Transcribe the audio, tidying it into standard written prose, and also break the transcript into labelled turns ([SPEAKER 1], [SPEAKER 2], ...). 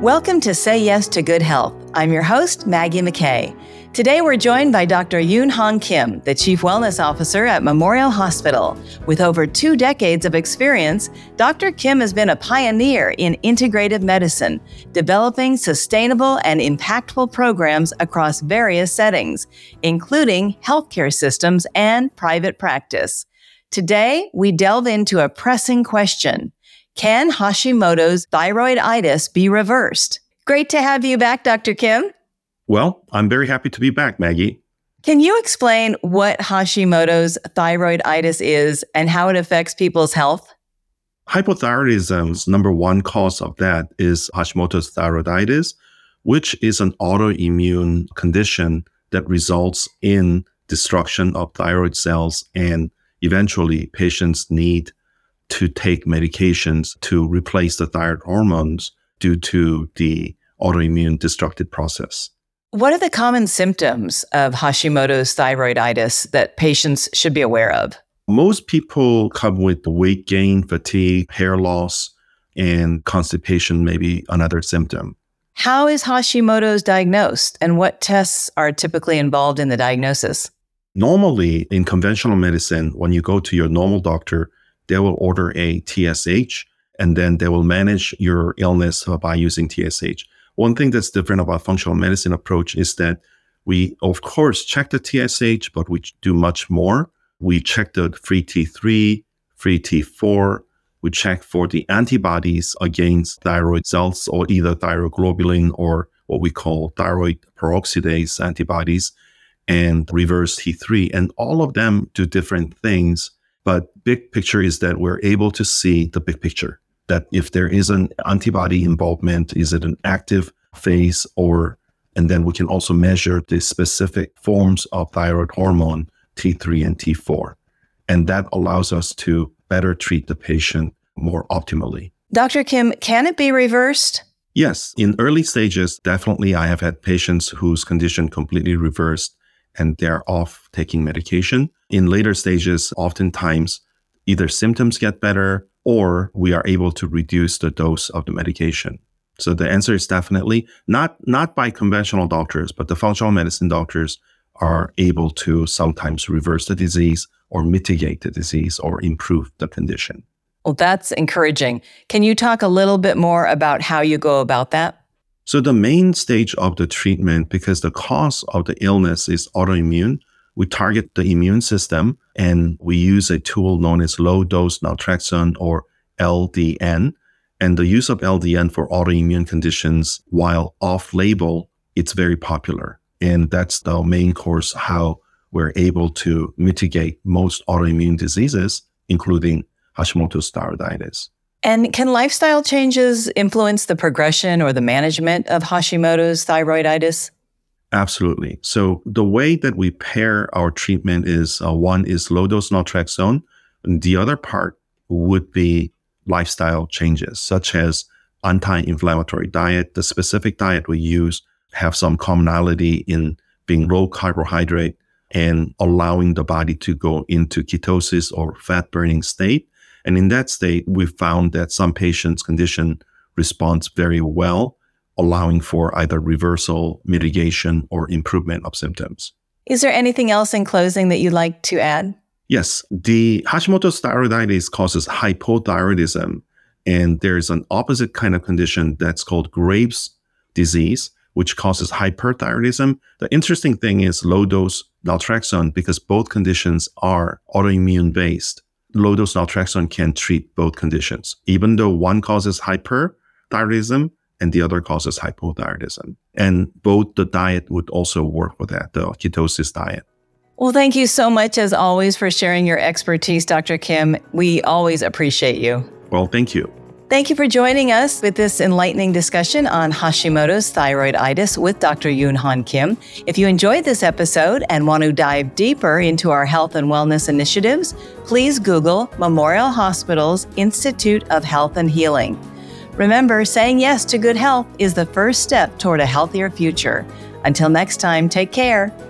[SPEAKER 1] Welcome to Say Yes to Good Health. I'm your host, Maggie McKay. Today we're joined by Dr. Yoon Hong Kim, the Chief Wellness Officer at Memorial Hospital. With over 2 decades of experience, Dr. Kim has been a pioneer in integrative medicine, developing sustainable and impactful programs across various settings, including healthcare systems and private practice. Today, we delve into a pressing question. Can Hashimoto's thyroiditis be reversed? Great to have you back, Dr. Kim.
[SPEAKER 2] Well, I'm very happy to be back, Maggie.
[SPEAKER 1] Can you explain what Hashimoto's thyroiditis is and how it affects people's health?
[SPEAKER 2] Hypothyroidism's number one cause of that is Hashimoto's thyroiditis, which is an autoimmune condition that results in destruction of thyroid cells, and eventually patients need to take medications to replace the thyroid hormones due to the autoimmune destructive process.
[SPEAKER 1] What are the common symptoms of Hashimoto's thyroiditis that patients should be aware of?
[SPEAKER 2] Most people come with weight gain, fatigue, hair loss, and constipation may be another symptom.
[SPEAKER 1] How is Hashimoto's diagnosed, and what tests are typically involved in the diagnosis?
[SPEAKER 2] Normally, in conventional medicine, when you go to your normal doctor, they will order a TSH, and then they will manage your illness by using TSH. One thing that's different about functional medicine approach is that we, of course, check the TSH, but we do much more. We check the free T3, free T4. We check for the antibodies against thyroid cells, or either thyroglobulin or what we call thyroid peroxidase antibodies, and reverse T3. And all of them do different things. But big picture is that we're able to see the big picture, that if there is an antibody involvement, is it an active phase, and then we can also measure the specific forms of thyroid hormone, T3 and T4. And that allows us to better treat the patient more optimally.
[SPEAKER 1] Dr. Kim, can it be reversed?
[SPEAKER 2] Yes. In early stages, definitely I have had patients whose condition completely reversed and they're off taking medication. In later stages, oftentimes either symptoms get better or we are able to reduce the dose of the medication. So the answer is definitely not by conventional doctors, but the functional medicine doctors are able to sometimes reverse the disease or mitigate the disease or improve the condition.
[SPEAKER 1] Well, that's encouraging. Can you talk a little bit more about how you go about that?
[SPEAKER 2] So the main stage of the treatment, because the cause of the illness is autoimmune, we target the immune system and we use a tool known as low-dose naltrexone or LDN. And the use of LDN for autoimmune conditions, while off-label, it's very popular. And that's the main course how we're able to mitigate most autoimmune diseases, including Hashimoto's thyroiditis.
[SPEAKER 1] And can lifestyle changes influence the progression or the management of Hashimoto's thyroiditis?
[SPEAKER 2] Absolutely. So the way that we pair our treatment is one is low-dose naltrexone, and the other part would be lifestyle changes, such as anti-inflammatory diet. The specific diet we use have some commonality in being low carbohydrate and allowing the body to go into ketosis or fat burning state. And in that state, we found that some patients' condition responds very well, allowing for either reversal, mitigation, or improvement of symptoms.
[SPEAKER 1] Is there anything else in closing that you'd like to add?
[SPEAKER 2] Yes, the Hashimoto's thyroiditis causes hypothyroidism, and there's an opposite kind of condition that's called Graves' disease, which causes hyperthyroidism. The interesting thing is low-dose naltrexone, because both conditions are autoimmune-based. Low-dose naltrexone can treat both conditions, even though one causes hyperthyroidism and the other causes hypothyroidism. And both the diet would also work with that, the ketosis diet.
[SPEAKER 1] Well, thank you so much, as always, for sharing your expertise, Dr. Kim. We always appreciate you.
[SPEAKER 2] Well, thank you.
[SPEAKER 1] Thank you for joining us with this enlightening discussion on Hashimoto's thyroiditis with Dr. Yoon Hong Kim. If you enjoyed this episode and want to dive deeper into our health and wellness initiatives, please Google Memorial Hospital's Institute of Health and Healing. Remember, saying yes to good health is the first step toward a healthier future. Until next time, take care.